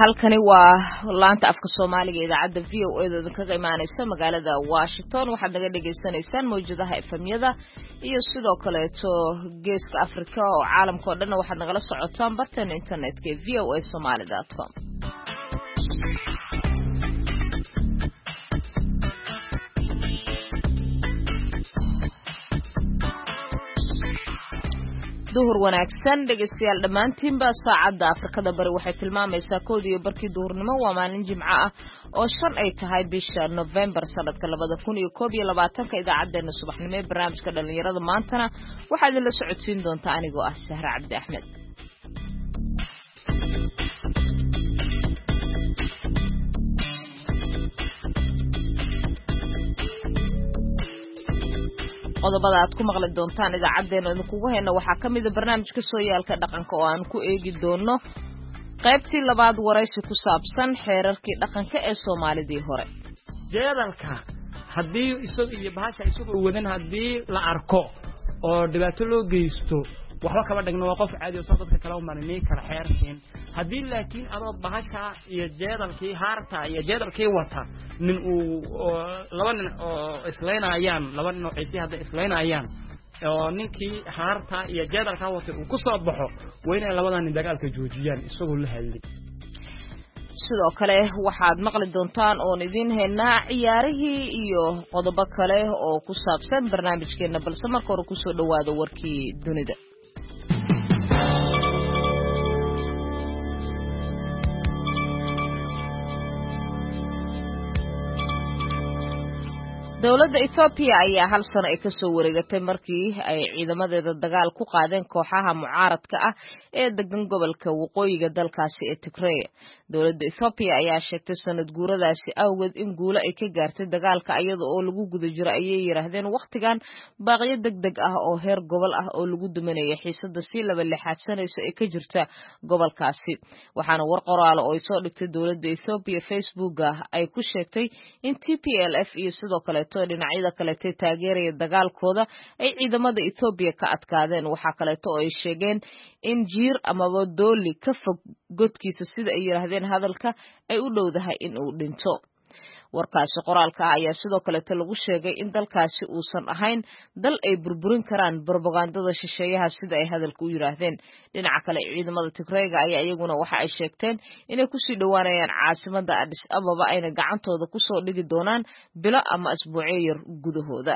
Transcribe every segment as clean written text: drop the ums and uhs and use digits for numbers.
halkani waa laanta afka Soomaaliga idaacada VOA ee kaga imaanaysa magaalada Washington waxaad naga dhageysanaysaan mowjadaha FM-yada iyo sidoo kale geeska Afrika oo caalamka oo dhan waxaad nagala socotaan bartan internetka voasomali.com. duhur wanaagsan dhageystayaal dhamaantiinba saacada Afrikada bari waxay tilmaamaysaa 1:00 duhurnimo waa maalin Jimco ah oo 5 ay tahay bisha November sanadka 2021 idaacadeena subaxnimo ee barnaamijka dhalinyarada maantana waxaa idin la socodsiin doonta anigoo ah Sahra Cabdi Axmed. qodobada aad ku maqli doontaan idaacadeena idinkugu hayna waxaa kamid ah barnaamijka sooyaalka dhaqanka oo aan ku eegi doono qaybtii labaad waraysi ku saabsan xeerarkii dhaqanka ee Soomaalidii hore. jeedalka hadii iyo bahasha isugu wadan hadii la arko oo dhibaato loo geysto waxba kaba dhigno waa qof caadi oo dadka kala u marinay kala xeerkeen hadii laakiin adoo bahasha iyo jeedalkii haarta iyo jeedalkii wata nin uu laba nin oo islaynayaan laba nin oo ciisi hadda islaynayaan oo ninkii haarta iyo jeedalka wata uu ku soo baxo wayna labadan nin dagaalka joojiyaan isagoo la hadlay. sidoo kale waxaad maqli doontaan oo idin heynaa ciyaarihii iyo qodobo kale oo ku saabsan barnaamijkeena balse marka hore ku soo dhawaado warkii dunida. dawladda Ethiopia ayaa hal sano ay ka soo wareegatay markii ay ciidamadeeda dagaal ku qaadeen kooxaha mucaaradka ah ee degan gobolka waqooyiga dalkaasi ee Tigray. dawladda Ethiopia ayaa sheegtay sanad guuradaasi awgeed in guulo ay ka gaartay dagaalka iyada oo lagu guda jiro ayay yiraahdeen waqtigan baaqyo degdeg ah oo heer gobol ah oo lagu duminayay xiisada si laba lixaadsanaysa ee ka jirta gobolkaasi. waxaana war qoraal oo ay soo dhigtay dawladda Ethiopia Facebook ay ku sheegtay in TPLF iyo sidoo kale dhinacyada kale ee taageeraya dagaalkooda ay ciidamada Ethiopia ka adkaadeen. waxa kale oo ay sheegeen in jiir ama dooli ka fog godkiisa sida ay yiraahdeen hadalka ay u dhowdahay in uu dhinto. warkaasi qoraalka ayaa sidoo kale lagu sheegay in dalkaasi uusan ahayn dal ay burburin karaan propagandada shisheeyaha sida ay hadalku u yiraahdeen. dhinaca kale ciidamada Tigrayga ayaa iyaguna waxa ay sheegteen inay ku sii dhawaanayaan caasimada Addis Ababa ayna gacantooda ku soo dhigi doonaan bilo ama asbuucyo yar gudahooda.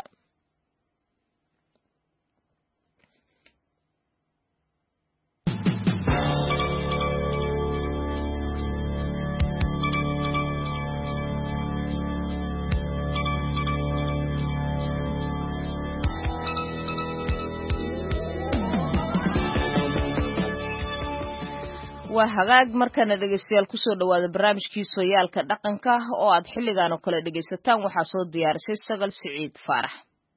waa hagaag markana dhageystayaal ku soo dhawaada barnaamijkii sooyaalka dhaqanka oo aad xilligan oo kale dhageysataan waxaa soo diyaarisay Sagal Siciid Faarax.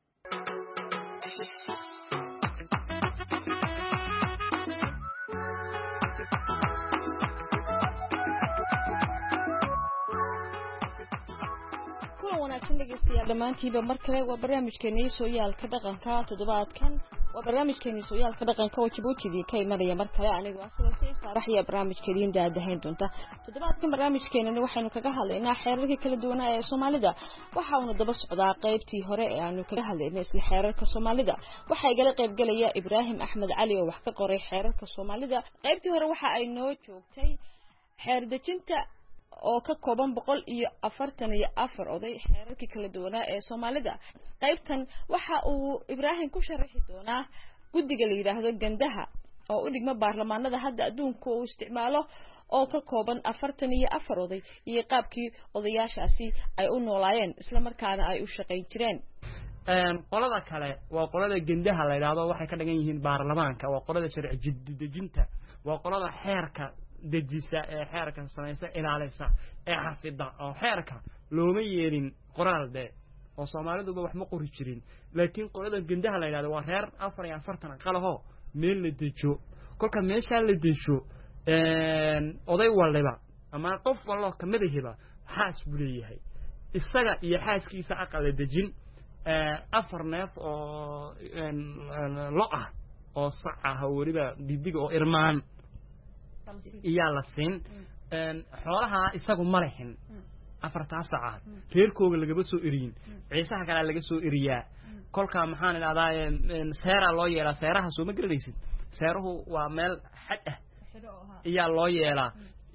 dhamaantiiba markale waa barnaamijkeena sooyaalka dhaqanka toddobaadkan waa barnaamijkeena sooyaalka dhaqanka oo Djibouti ka imanaya markale anigu Sagal Siciid Faarax iyo barnaamijkeena daadahayn doonta toddobaadkan barnaamijkeena waxaynu kaga hadlaynaa xeerarka kala duwan ee Soomaalida waxa uu daba socdaa qaybtii hore ee aanu kaga hadlaynay isla xeerarka Soomaalida waxa ay kala qayb galaya Ibraahim Axmed Cali oo wax ka qoray xeerarka Soomaalida qaybtii hore waxa ay noo joogtay xeer dejinta oo ka kooban 144 oday xeerarkii kala duwan ee Soomaalida. qaybtan waxa uu Ibraahim ku sharaxi doonaa guddiga la yiraahdo gandaha oo u dhigma baarlamaanada hadda adduunka uu isticmaalo oo ka kooban 44 oday iyo qaabkii odayaashaasi ay u noolaayeen isla markaana ay u shaqeyn jireen. qolada kale waa qolada gandaha la yiraahdo waxay ka dhigan yihiin baarlamaanka waa qolada sharci dejinta waa qolada xeerka dejisa ee xeerka samaysa ilaalisa ee xafida oo xeerka looma yeelin qoraalde oo Soomaalidu wax ma qori jirin laakiin qolada gandaha la yiraahdo waa reer 44 qalaho meel la dejo kolka meesha la dejo oday waliba ama qof walba kamid ah xaas buu leeyahay isaga iyo xaaskiisa aqal dejin afar neef oo lo ah oo sac ah wariba bibiga oo irmaan iyaa la siin xoolaha isagu ma lehin afartaa saacad reerkooga lagaba soo eriyin ciisaha kale laga soo eriyaa kolka maxaan idhahdaa seera loo yeelaa seeraha soo ma garanaysid seeruhu waa meel xad ah iyaa loo yeelaa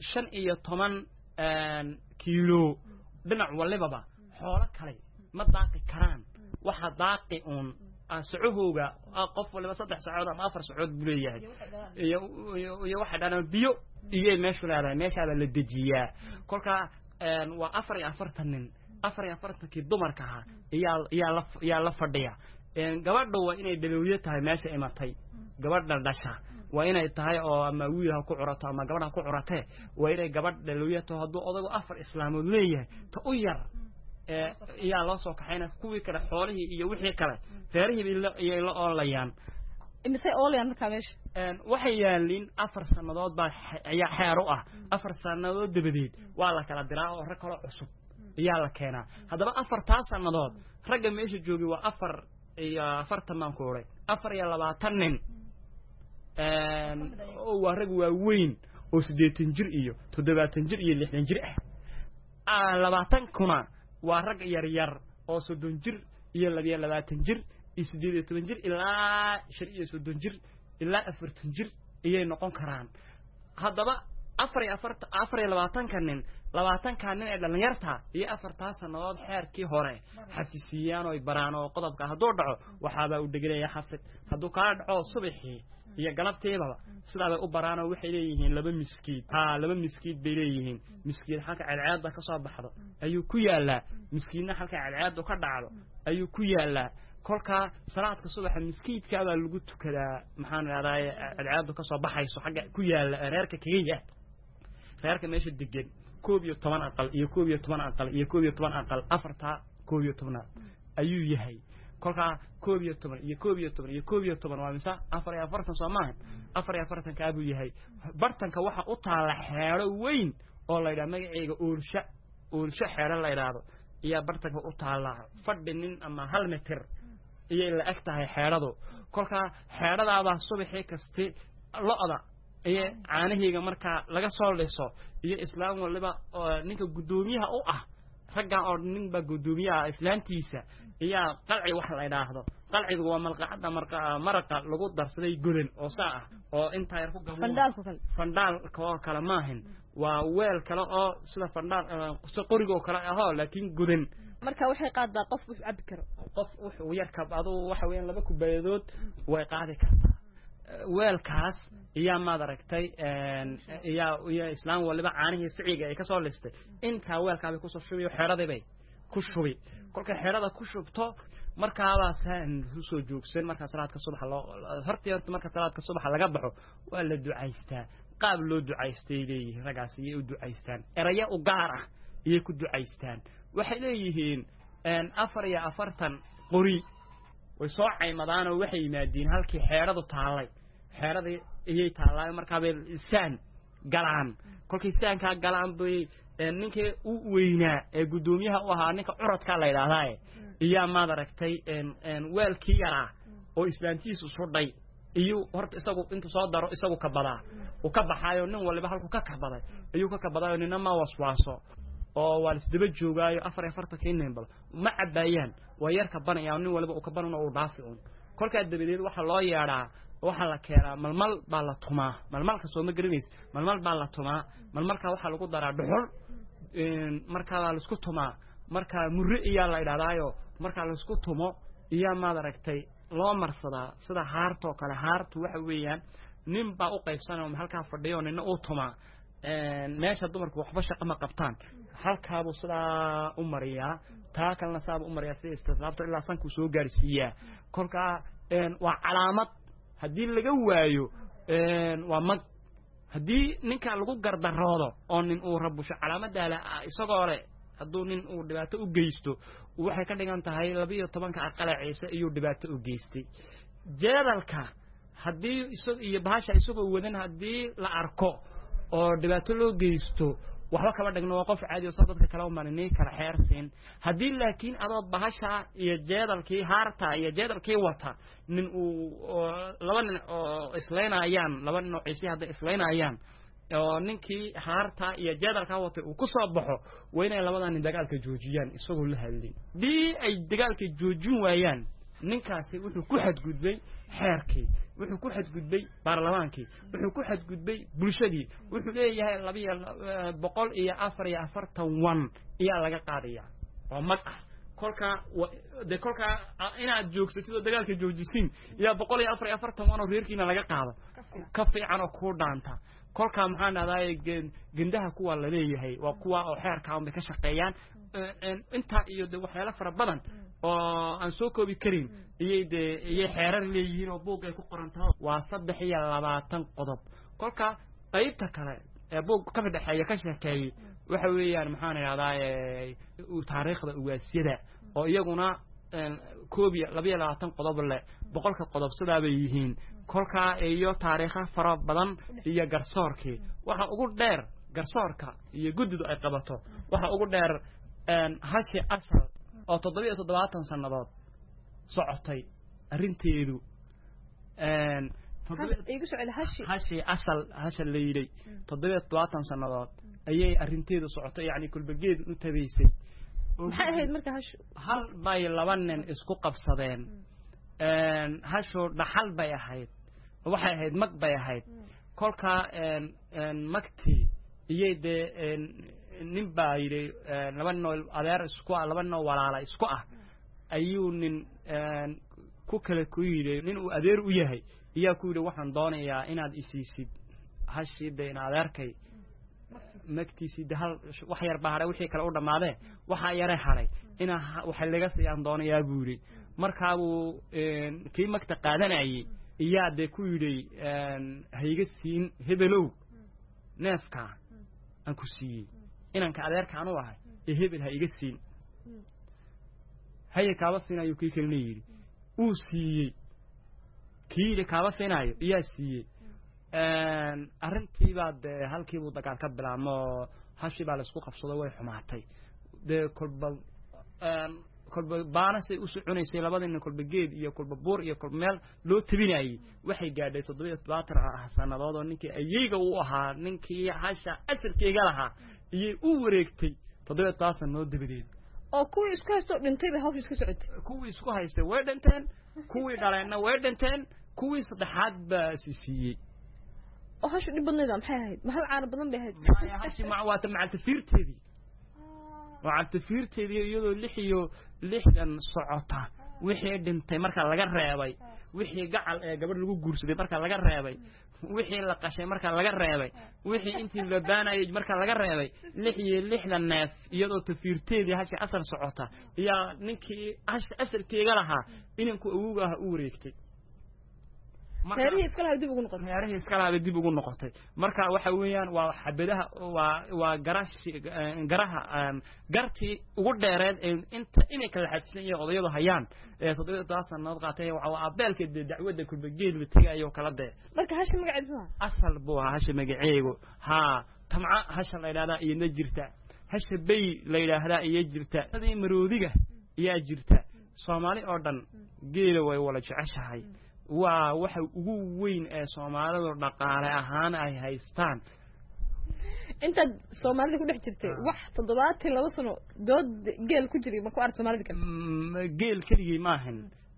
15 kiilo dhinac walibaba xoolo kale ma daaqi karaan waxa daaqi uun sacuhooga qof waliba 3 saacadood ama 4 saacadood buu leeyahay iyo waxa dhanaan biyo iyo meesha leedahay meesha la dejiyaa kolka waa 44 nin 44kii dumarka ah iyaa la fadhiya gabadha waa inay dhalooyo tahay meesha imatay gabadha dhasha waa inay tahay oo ama wiilha ku curato ama gabadha ku curatee waa inay gabadh dhalooyo tahay hadduu odagu 4 islaamood leeyahay ta u yar iyaa loo soo kaxayna kuwii kale xoolihii iyo wixii kale feerihii iyo la oolayaan imise oolayaan markaa meesha waxay yaalin 4 sanadood baa ayaa xeer u ah 4 sanadood dabadeed waa la kala diraa oo rag kale cusub iyaa la keenaa haddaba 4 sanadood ragga meesha joogay waa 4 iyo 40 maan ku oray 24 nin waa rag waaweyn oo 80 jir iyo 70 jir iyo 60 jir ah 20 kuna waa rag yar yar oo 30 jir iyo 22 jir iyo 18 jir ilaa 30 jir ilaa 40 jir iyay noqon karaan haddaba 24 nin 20 nin ee dhalinyarta iyo 4 sanadood xeerkii hore xafisiyaan oo baraan oo qodobka hadduu dhaco waxaaba u dheganaya xafid hadduu kala dhaco subaxii iyo galabteedaba sidaaba u baraan oo waxay leeyihiin laba miskiid bay leeyihiin miskiid halka cadceedda ka soo baxdo ayuu ku yaalaa miskiidna halka cadceeddu ka dhacdo ayuu ku yaalaa kolka salaadka subaxa miskiidka baa lagu tukadaa maxaan raadaay cadceeddu ka soo baxayso xagga ku yaala reerka kaliya reerka meesha degan 12 aqal iyo 12 aqal iyo 12 aqal afarta 12 ayuu yahay kolka 12 iyo 12 iyo 12 waa misa 44 Soomaali 44 ka abuu yahay bartanka waxa u taala xeero weyn oo la yiraahdo magaceega uursha xeero la yiraahdo iyo bartanka u taala fadhinin ama 1 mitir iyo la ag tahay xeeradu kolka xeeradaada subaxii kasta lo'da iyo caanahiga marka laga soo liso iyo islaam waliba ninka gudoomiyaha u ah ragga oo ninba gudoomiyaha islaantiisa iyo qalci wax la yiraahdo qalcigu waa malqacada maraqa lagu darsaday godan oo saa ah oo inta yar ku gabo fandaal kala maahin waa weel kale oo sida fandaal qoriga kale ah laakiin godan marka waxay qaadaa qof wax cabi karo qof wuxuu yar ka baado waxa weeyaan 2 kubayadood way qaadi kartaa weelkaas iyo ma aragtay iyo islaam waliba caanihii siciga ay ka soo listay inta weelkaaba ku soo shubiyo xeeradii ku shubi kolka xeerada ku shubto markaaba saan soo joogsan marka salaadka subax loo horta marka salaadka subax laga baxo waa la ducaystaa qaab loo ducaystay leeyahay ragaas iyo u ducaystaan eraya u gaar ah iyo ku ducaystaan waxay leeyihiin 44 qori way soo caymadaan oo waxay yimaadeen halkii xeeradu taalay xeeradii iyay taalay markaa bay isaan galaan kolkii isaanka galaan bay ninkii u weynaa ee gudoomiyaha u ahaa ninka curadka la yiraahdaa iyo ma aragtay weelkii yara oo islaantiisu sudhay iyo horta isagu inta soo daro isagu ka badaa oo ka baxayo nin waliba halku ka kabaday ayuu ka kabadayo nina ma waswaaso oo waa isdaba joogaayo 44 keeneen bal ma cabayaan waa yar ka banaya nin waliba uu ka banano oo dhaafiun kolka dabadeed waxa loo yeeraa waxa la keenaa malmal baa la tumaa malmalka soo ma garanays malmal baa la tumaa malmalka waxa lagu daraa dhuxul marka la isku tumaa marka murri iyo la yiraahdo marka la isku tumo iyo ma aragtay loo marsadaa sida haarto kale haartu waxa weeyaan nin baa u qaybsanay halka fadhiyo nin uu tumaa meesha dumarku waxba shaqo ma qabtaan halkaaba sida u mariyaa taa kalena saab u mariyaa si istisaabto ilaa sanku soo gaarsiiyaa kolka waa calaamad hadii laga waayo waa mag hadii ninka lagu gardaroodo oo nin uu rabusho calaamadaala isagoo leh hadduu nin uu dhibaato u geysto waxay ka dhigan tahay 12 aqalaciisa iyo dhibaato u geystay jeedalka hadii iyo bahasha isagoo wadan hadii la arko oo dhibaato loo geysto waxba kaba dhigno qof caadi oo dadka kala umaanay kala xeersin hadii laakiin adood bahasha iyo jeedalkii haarta iyo jeedalkii wata nin uu laba nin oo islaynayaan laba nin oo ciisi hadda islaynayaan oo ninkii haarta iyo jeedalka watay uu ku soo baxo waa inay labadan dagaalka joojiyaan isagoo la hadlin dii ay dagaalka joojin waayaan ninkaasi wuxuu ku xadgudbay xeerkii wuxuu ku xadgudbay baarlamaankii wuxuu ku xadgudbay bulshadii wuxuu leeyahay 244 iyo laga qaadaya oo mag ah kolka inaad joogsatid oo dagaalka joojisin iyo 244 oo reerkiina laga qaado ka fiican oo ku dhaanta kolka maxaan dhahday gendaha kuwa la leeyahay waa kuwa oo xeerka aan ka shaqeeyaan inta iyo waxyaalo fara badan oo aan soo koobi karin iyo xeerar leeyihiin oo buug ay ku qoran tahay waa 23 qodob kolka qaybta kale ee buug ka dhaxeeya ka shaqeeyay waxa weeyaan maxaan dhahday taariikhda ugaasiyada oo iyaguna koobiya 22 qodob leh boqolka qodob sidaa bay yihiin kolka iyo taariikha fara badan iyo garsoorkii waxa ugu dheer garsoorka iyo gudidu ay qabato waxa ugu dheer hashi asal oo 77 sanadood socotay arinteedu igu soo celi hashi asal leeyahay 77 sanadood ayay arinteedu socotay yani kulbageed u tabeysay maxay ahayd marka hal bay laba nin isku qabsadeen hasho dhaxal bay ahayd waxay ahayd mag bay ahayd kolka magti iyade nin baa yiri laba nool adeer isku laba nool walaala isku ah ayuu nin ku kala ku yiri nin uu adeer u yahay iyaa ku yiri waxaan doonayaa inaad isiisid hashida in adeerkay magtiisi hal wax yar baa wixii kale u dhamaadee waxa yare haray ina waxa laga siiyaan doonayaa buuri markaa uu kii magta qaadanayay iyaa de ku yiri hayga siin hebelow neefka aan ku siiyay inanka adeerka aanu ahay hebel hayga siin haye kaaba siinayo kii kale yiri uu siiyay kii kaaba siinayo iyaa siiyay arintii baad halkii uu dagaal ka bilaamo hashi baa la isku qabsado way xumaatay de kolba baanasay u soconaysay labadina kolba geed iyo kolba buur iyo kolba meel loo tabinayay waxay gaadhay 77 sanadood oo ninkii ayaga uu ahaa ninkii hasha asalkeega lahaa iyo u wareegtay 77 sanadood dabadeed oo kuwii isku haysto dhintay bay hawsha iska socotay kuwii isku haystay way dhinteen kuwii dhaleena way dhinteen kuwii saddexaad baa siiyay oo hashu dhib badneeda maxay ahayd mahal caana badan bay ahayd hashi macwaata macaltafiirteedii وعالتفيرتي يدو لحيو لحدن صعوتا وحي دنتي marka laga reebay wixii gacal ee gabadh lagu guursaday marka laga reebay wixii la qashay marka laga reebay wixii intii la baanayay marka laga reebay lixdan neef iyadoo tafiirteedii hashi asal socota iyo ninkii asalkeega lahaa inanku awooga ah u wareegtay heerihii iska lahayd dib ugu noqotay marka waxa weeyaan waa xabadaha waa garaha gartii ugu dheereed inay kala xadsan iyo odayadu hayaan 7 sanadood qaatay waxa abeelka dacwada kulbageed la tagayo kala de marka hashi magaceedu asal buu hashi magaceego ha tamca hasha la yiraahdaa iyo jirta hasha bay la yiraahdaa iyo jirta sidii maroodiga iyo jirta Soomaali oo dhan geela way wala jeceshahay waa waxa ugu weyn ee Soomaalidu dhaqaale ahaan ay haystaan inta Soomaalida ku dhex jirtay wax 72 sano dood geel ku jiray ma ku arag Soomaalida kale geel kaliya ma ahan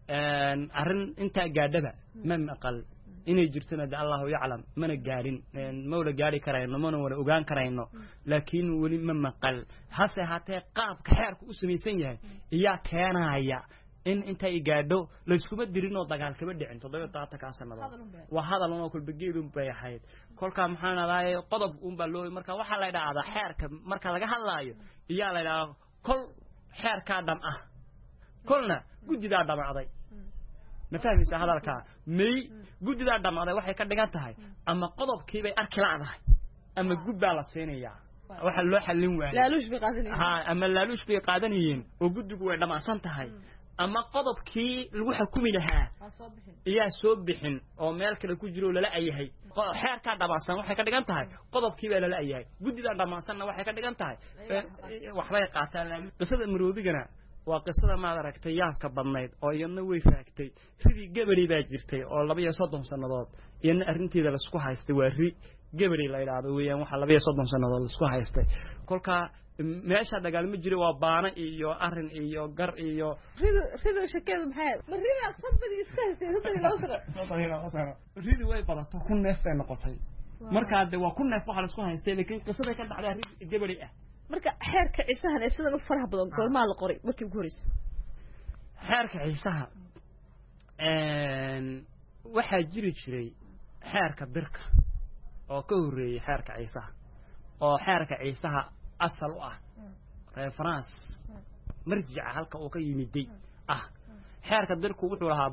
arin inta gaadhaba ma maqal inay jirtana Allahu yaclam mana gaarin mawla gaari karayno mana wala ogaan karayno laakiin wali ma maqal hase hatee qaabka xeerku u sameeysan yahay iyo keenaya in inta ay gaadho la isku dirin oo dagaal kaba dhicin 7 sanadood waa hadal oo kulbageedu bay ahayd kolka maxaan ahaay qodob baa loo marka waxa la yiraahdaa xeerka marka laga hadlaayo iyo la yiraahdo kol xeerka dham ah kolna gudida dhamaaday ma fahmaysaa hadalka may gudida dhamaaday waxay ka dhigan tahay ama qodobkii bay arki laadahay ama gud baa la siinayaa waxa loo xalin waayay laaluush bi qaadanayeen ama laaluush bi qaadanayeen oo gudigu way dhamaasan tahay ama qodobkii lagu xukumi lahaa iyaa soo bixin oo meel kale ku jiro lala ayahay xeerka dhamaasan waxay ka dhigan tahay qodobkii baa lala ayahay gudida dhamaasanna waxay ka dhigan tahay waxbay qaataan qisada maroodigana waa qisada ma aragtay yaabka badnayd oo iyadna way faagtay sidii gabadhi baa jirtay oo 32 sanadood iyana arinteeda la isku haystay waa ri gabadhi la yiraahdo weeyaan waxa 32 sanadood la isku haystay kolka meesha dagaal ma jiro waa baana iyo arin iyo gar iyo rido shakeedu maxay marina sabadi iska haystay loo sano rido way badato ku neefay noqotay marka de waa ku neef waxa la isku haystay laakiin qisada ka dhacday gabadhi ah marka xeerka ciisahan ee sida u faraha badan goorma la qoray markii ugu horeysay xeerka ciisaha waxa jiri jiray xeerka dirka oo ka horeeyay xeerka ciisaha oo xeerka ciisaha asal u ah reference marjica halka uu ka yimiday xeerka dirku wuxuu lahaa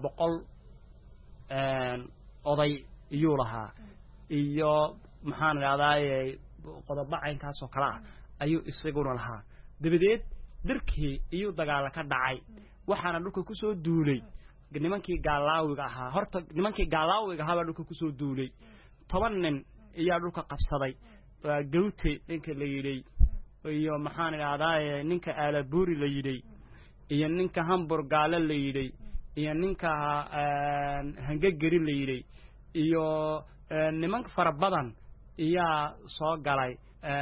100 oday iyo lahaa iyo maxaan raadayay qodob caynkaas oo kala ayuu isaguna lahaa dabadeed dirkii iyo dagaal ka dhacay waxaana dhulka ku soo duulay nimankii gaalaawiga ahaa horta nimankii gaalaawiga ahaa dhulka ku soo duulay 10 nin ayaa dhulka qabsaday gawtay ninka la yiri iyo maxaan raadayay ninka Alaaburi la yiri iyo ninka Hamburgaale la yiri iyo ninka Hangagari la yiri iyo nimanka fara badan ayaa soo galay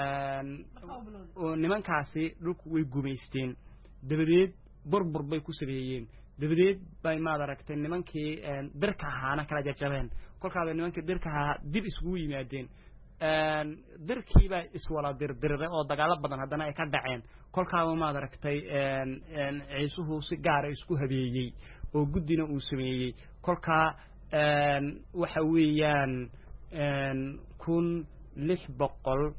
oo nimankaasi dhulku way gumeysteen dabadeed burbur bay ku sameeyeen dabadeed bay maad aragtay nimankii dirka ahaana kala jajabeen kolkaaba nimankii dirka ahaa dib isugu yimaadeen dirkii baa iswala dirdiray oo dagaal badan hadana ay ka dhaceen kolkaaba maad aragtay ciisuhu si gaar ah isku habeeyay oo gudina uu sameeyay kolka waxa weeyaan 1600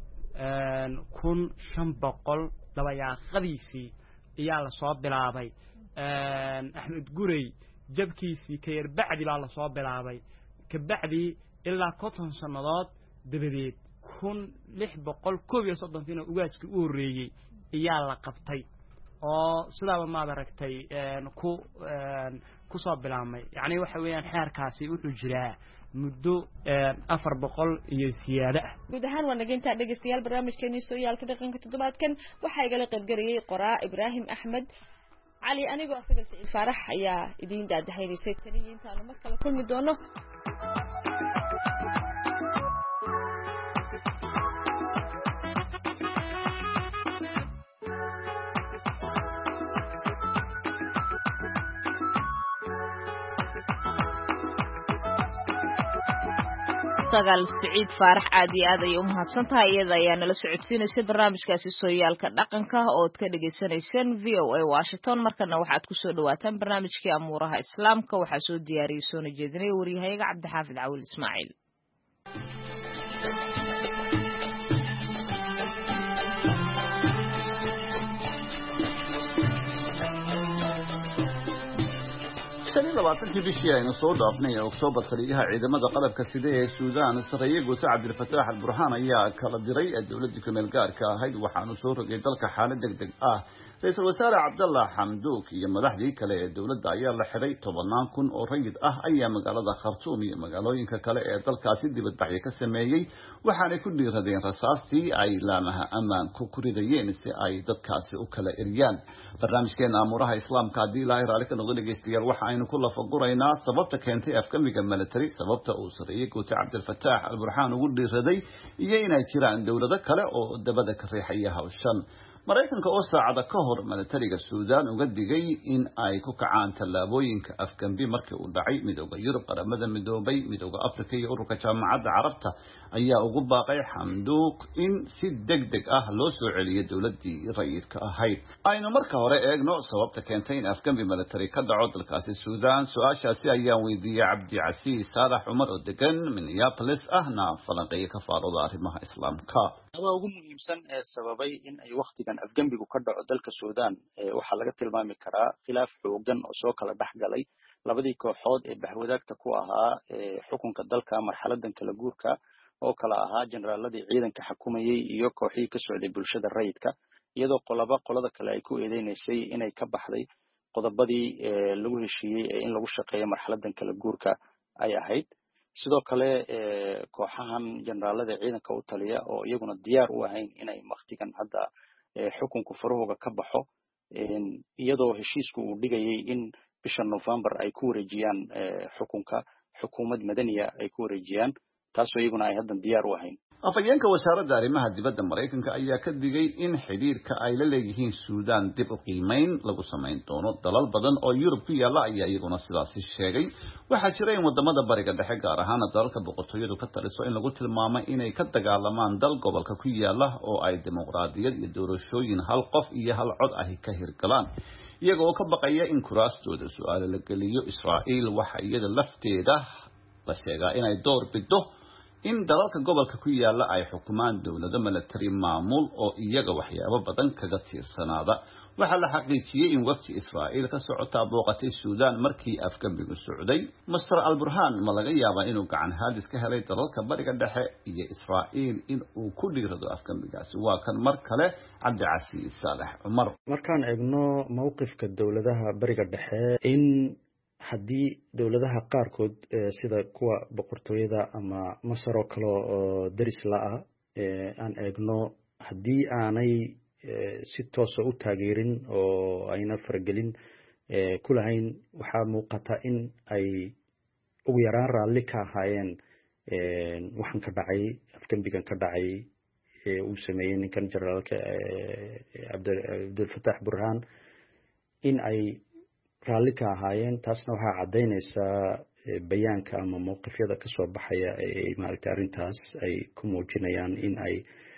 1500 dabayaaqadiisii ayaa la soo bilaabay Axmed Gurey jabkiisii ka yar bacdi baa la soo bilaabay ka bacdi ilaa 50 sanadood dabadeed 1631 ugaaskii u horeeyay ayaa la qabtay oo sidaaba maad aragtay ku soo bilaabmay yani waxa weeyaan xeerkaasi wuxuu jiraa muddo 400 iyo siyaada guud ahaan waa nageynta dhageystayaal barnaamijkeeni sooyaalka dhaqanka toddobaadkan waxa igala qayb galiyay qoraa Ibraahim Axmed علي أنا جو أصدق سعيد فرح يا إدين ده هاي رسالة أنت أنا مركل كل مدونه sagaal Saciid Faarax aad iyo aad ay u mahadsantahay iyada ayaa nala socodsiinaysa barnaamijkaasi sooyaalka dhaqanka oo aad ka dhageysanayseen VOA Washington markana waxaad ku soo dhawaataan barnaamijkii amuuraha islaamka waxaa soo diyaariyay soo jeedinay wariyahayaga Cabdixaafid Cawil Ismaaciil labaatankii bishii aynu soo dhaafnay Oktoobar taliyaha ciidamada qalabka sida ee Suudaan Saraakiil Guuta Cabdilfataax al-Burhaan ayaa kala diray dawladda ku meel gaarka ahayd waxaanu soo rogay dalka xaalad degdeg ah Ra'iisul Wasaare Abdallah Hamdouk iyo madaxdii kale ee dawladda ayaa la xiray 10,000 oo rayid ah ayaa magaalada Khartoum iyo magaalooyinka kale ee dalkaasi dibadbaxyo ka sameeyay waxaana ku dhiiradeen rasaastii ay laamaha ammaanku ku ridayeen si ay dadkaasi u kala eriyaan barnaamijkeena amuuraha islaamka hadii Ilaahay raali ka noqdo dhageystayaal waxa aynu ku lafaguraynaa sababta keentay afkamiga military sababta uu Saraakiil Guuta Cabdilfataax al-Burhaan ugu dhiiraday iyo inay jiraan dawlado kale oo dabada ka riixaya hawshan Mareykanka oo saacada ka hor militariga Suudaan uga digay in ay ku kacaan tallaabooyinka afgambi markii uu dhacay midowga Yurub qaramada midoobay midowga Afrika iyo ururka jaamacadda Carabta ayaa ugu baaqay Hamdouk in si degdeg ah loo soo celiyo dawladii rayidka ahayd aynu marka hore eegno sababta keentay in afgambi military ka dhaco dalkaasi Suudaan su'aashaasi ayaan weydiiyay Cabdi Casiis Saalax Umar oo degan Minneapolis ahna falanqeeyo ka faarooda arrimaha islaamka waa ugu muhiimsan ee sababay in ay waqtigan afgambigu ka dhaco dalka Suudaan waxa laga tilmaami karaa khilaaf xoogan oo soo kala dhaxgalay labadii kooxood ee bahwadaagta ku ahaa xukunka dalka marxaladan kala guurka oo kala ahaa generaaladii ciidanka xukumayay iyo kooxihii ka socday bulshada rayidka iyadoo qolada kale ay ku eedeysay inay ka baxday qodobadii lagu heshiiyay in lagu shaqeeyo marxaladan kala guurka ay ahayd sidoo kale kooxahan generaalada ciidanka u taliya oo iyaguna diyaar u ahayn inay waqtigan hadda xukunku farahooga ka baxo iyadoo heshiisku uu dhigayay in bisha November ay ku wareejiyaan xukunka xukuumad madaniya ay ku wareejiyaan taasoo iyaguna ay hadda diyaar u ahayn afhayeenka wasaaradda arrimaha dibadda Mareykanka ayaa ka digay in xiriirka ay la leeyihiin Suudaan dib u qiimeyn lagu sameyn doono. Dalal badan oo Yurub ku yaala ayaa iyaguna sidaas sheegay. Waxaa jira in wadamada bariga dhexe gaar ahaan dalalka boqortooyadu ka taliso in lagu tilmaamay inay ka dagaalamaan dal gobolka ku yaala oo ay dimuqraadiyad iyo doorashooyin hal qof iyo hal cod ah ka hirgalaan. iyagoo ka baqaya in kuraastooda su'aalo la geliyo. Israa'iil waxa iyada lafteeda la sheegaa inay door bido in dalalka gobolka ku yaala ay xukumaan dawlado military maamul oo iyaga waxyaabo badan kaga tiirsanaada. waxa la xaqiijiyay in waqti Israa'iil ka socota booqatay Suudaan markii afgambigu socday. Mr. Al-Burhan ma laga yaabaa inuu gacan haadis ka helay dalalka bariga dhexe iyo Israa'iil in uu ku dhiirado afgambigaasi. waa kan mar kale Cabdicasiis Saalax Umar. markaan eegno mowqifka dawladaha bariga dhexe in haddii dawladaha qaarkood sida kuwa boqortooyada ama Masar oo kale oo daris la ah aan eegno haddii aanay si toos ah u taageerin oo ayna faragelin ku lahayn waxaa muuqata in ay ugu yaraan raalli ka ahaayeen waxaan ka dhacay afgambigan ka dhacay uu sameeyey ninkan generaalka Cabdulfataax Burhaan in ay raalli ka ahaayeen. taasna waxaa caddaynaysaa bayaanka ama mowqifyada ka soo baxaya ee maaragtay arrintaas ay ku muujinayaan in ay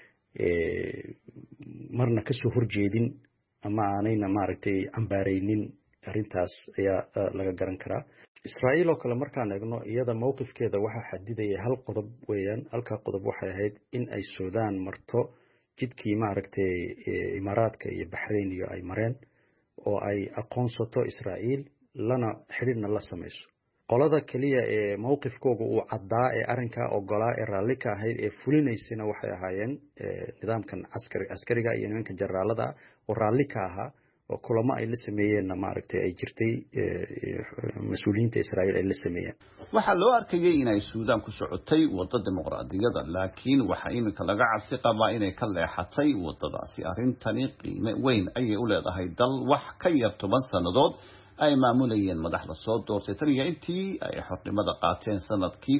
marna ka soo horjeedin ama aanayna maaragtay cambaaraynin arrintaas ayaa laga garan karaa. Israa'iil oo kale markaan eegno iyada mowqifkeeda waxaa xadidaya hal qodob weeyaan. halka qodob waxay ahayd in ay Suudaan marto jidkii maaragtay Imaaraadka iyo Bahrain iyo ay mareen oo ay aqoonsato Israa'iil lana xiriirna la samayso. qolada kaliya ee mowqifkooda uu caddaa ee arrinka ogolaa ee raalli ka ahayd ee fulinaysana waxay ahaayeen nidaamkan askariga iyo nimanka generaalada oo raalli ka ahaa oo kulamo ay la sameeyeenna maaragtay ay jirtay mas'uuliyiinta Israa'iil ay la sameeyeen. waxaa loo arkayay inay Suudaan ku socotay wadda dimuqraadiyada laakiin waxa iminka laga cabsi qabaa inay ka leexatay waddadaasi. arrintani qiime weyn ayay u leedahay dal wax ka yar 10 sanadood ay maamulayeen madax la soo doortay tan iyo intii ay xornimada qaateen sanadkii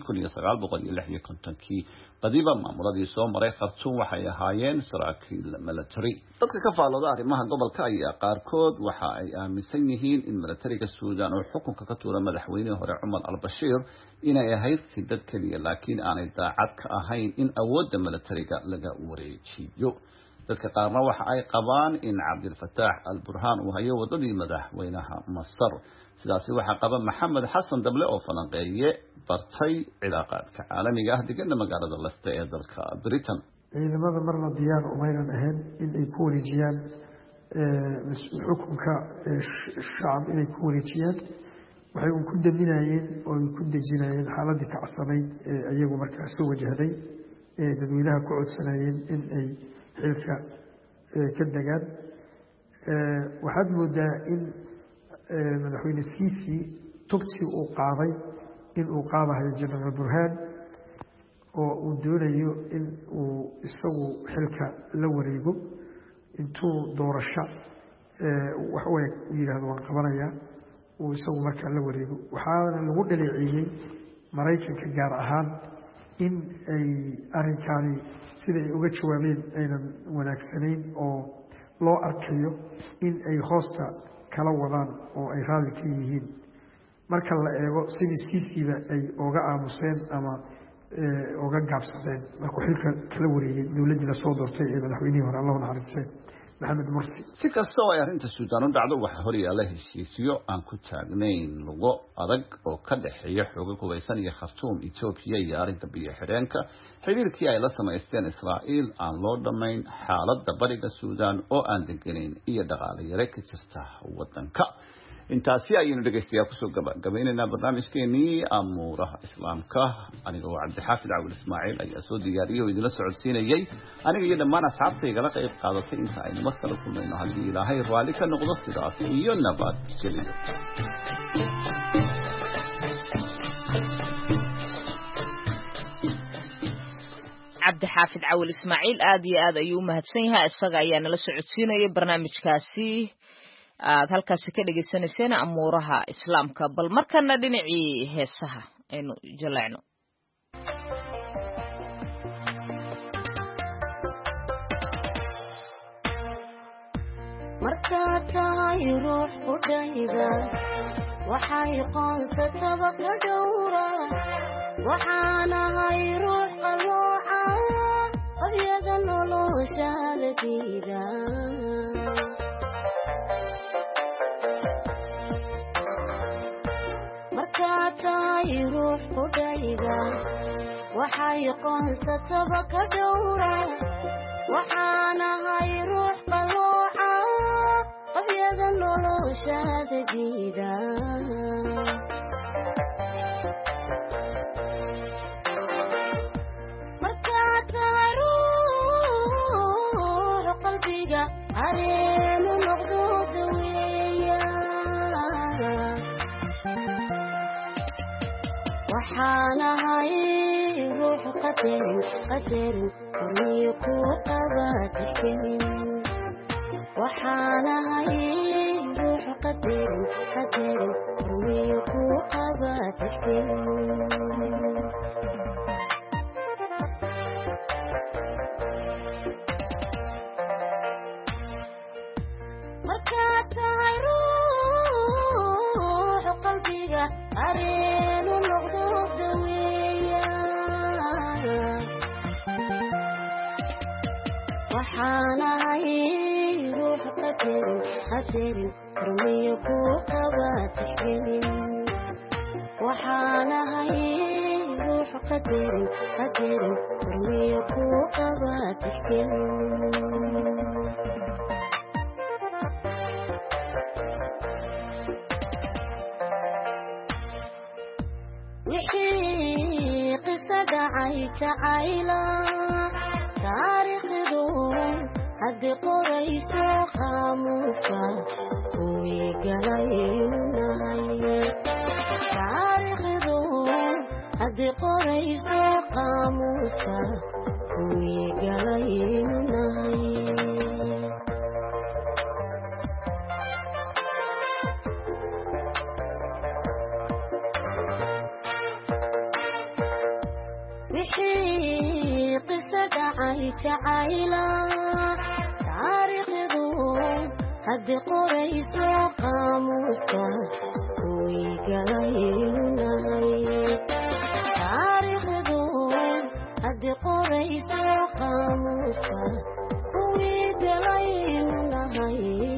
1956 badiba maamuladii soo maray Khartoum waxay ahaayeen saraakiil military. dadka ka faalooda arrimaha gobolka ayaa qaarkood waxa ay aaminsan yihiin in militariga Suudaan oo xukunka ka tuura madaxweynihii hore Umar al-Bashir inay ahayd khidad kaliya laakiin aanay daacad ka ahayn in awoodda militariga laga wareejiyo. dadka qaarna waxa ay qabaan in Cabdulfataax Al-Burhan uu hayo wadadii madaxweynaha Masar. sidaasi waxa qaba Maxamed Xasan Dable oo falanqeeye bartay cilaaqaadka caalamiga ah deegaanka magaalada Leicester ee dalka Britain. ciidamada marna diyaar umaynan ahayn in ay ku wareejiyaan xukunka shacab inay ku wareejiyaan. waxay ku daminayeen oo ku dejinayeen xaaladii kacsanayd iyagu markaas soo wajahday dadweynaha ku codsanayeen in ay xilka ka degaan. waxaad moodaa in madaxweyne Siisi tubtii uu qaaday in uu qaadayo General Burhan oo uu doonayo in uu isagu xilka la wareego intuu doorasho wax weyn u yiraahdo waan qabanaya uu isagu markaa la wareego. waxaana lagu dhaleeceeyay Mareykanka gaar ahaan in ay arrinkani sida ay uga jawaabeen aynan wanaagsanayn oo loo arkayo in ay hoosta kala wadaan oo ay raalli ka yihiin marka la eego sidii Siisiba ay uga aamuseen ama uga gaabsadeen markuu xilka kala wareegay dawladii la soo doortay ee madaxweynihii hore Allah naxariistay Maxamed Mursi. si kastoo ay arrinta Suudaan u dhacdo waxaa hor yaalla heshiisyo aan ku taagnayn lugo adag oo ka dhaxeeya xoogag hubeysan iyo Khartoum Ethiopia iyo arrinta biyo xireenka. xiriirkii ay la samaysteen Israa'iil aan loo dhamayn xaaladda bariga Suudaan oo aan deganayn iyo dhaqaale yare ka jirta waddanka. intaasi ayaynu dhegeystayaal kusoo gabagabaynaynaa barnaamijkeenii amuuraha islaamka. anigoo Cabdixaafid Cawil Ismaaciil ayaa soo diyaariyay oo idinla socodsiinayay aniga iyo dhammaan asxaabta igala qayb qaadatay inta aynu mar kale kulmayno haddii Ilaahay raalli ka noqdo sidaas iyo nabad gelyo. Cabdixaafid Cawil Ismaaciil aad iyo aad ayuu u mahadsan yahay. isaga ayaa nala socodsiinayay barnaamijkaasi aad halkaasi ka dhageysaneyseen amuuraha islaamka. bal markana dhinacii heesaha aynu jaleecno. markaad tahay ruux qudhayda waxay qoonsataba ka dhowra waxaanahay ruux qalooca qabyada noloshaada diida markaad tahay ruux qudhayda waxay qoonsataba ka dhowra waxaanahay ruux qalooca qabyada noloshaada diida markaad tahay ruux qalbiga areenu noqdo daweeya waxaanahay ruux qadarin korniyo ku qaba tixgelin waxaanahay ruux qadarin korniyo ku qaba tixgelin markaad tahay ruux qalbiga areenu noqdo daweeya waxaanahay ruux qadarin korniyo ku qaba tixgelin waxaanahay ruux qadarin korniyo ku qaba tixgelin wixii qisa dhacay jacayla taariikhdu haddii qorayso qaamuuska kuwii galaynu nahay taariikhdu haddii qorayso qaamuuska kuwii galaynu nahay wixii qisa dhacay jacayla taariikhdu haddii qorayso qaamuuska kuwii galaynu nahay taariikhdu haddii qorayso qaamuuska kuwii galaynu nahay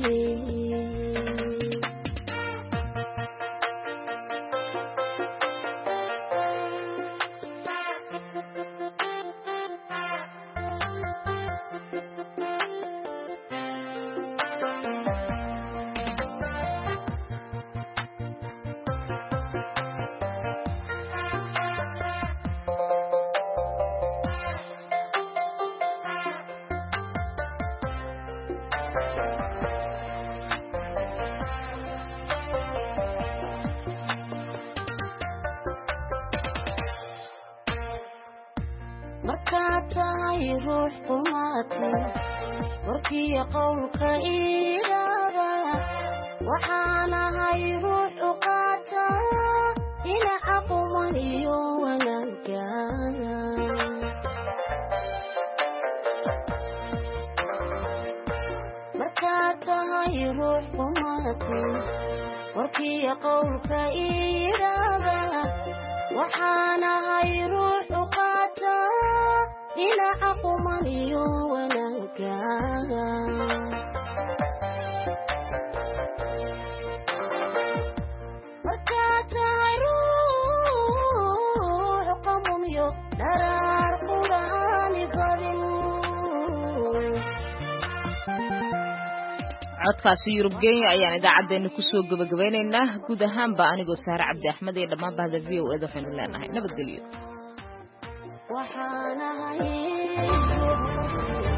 markaad tahay ruux qumaati warkiyo qowlka iidhaada waxaanahay ruux u qaata dhinaca quman iyo wanaagga markaad tahay ruux qumaati warkiyo qowlka iidhaada waxaanahay ruux u qaata dhinaca quman iyo wanaagga markaad tahay ruux qamumiyo dharaar quraani badin codkaasi yurub Kenya ayaan idaacadeena ku soo gabagabeynaynaa guud ahaanba anigoo Saare Cabdi Axmed iyo dhammaan bahda VOA waxaan leenahay nabadgelyo waxaanahay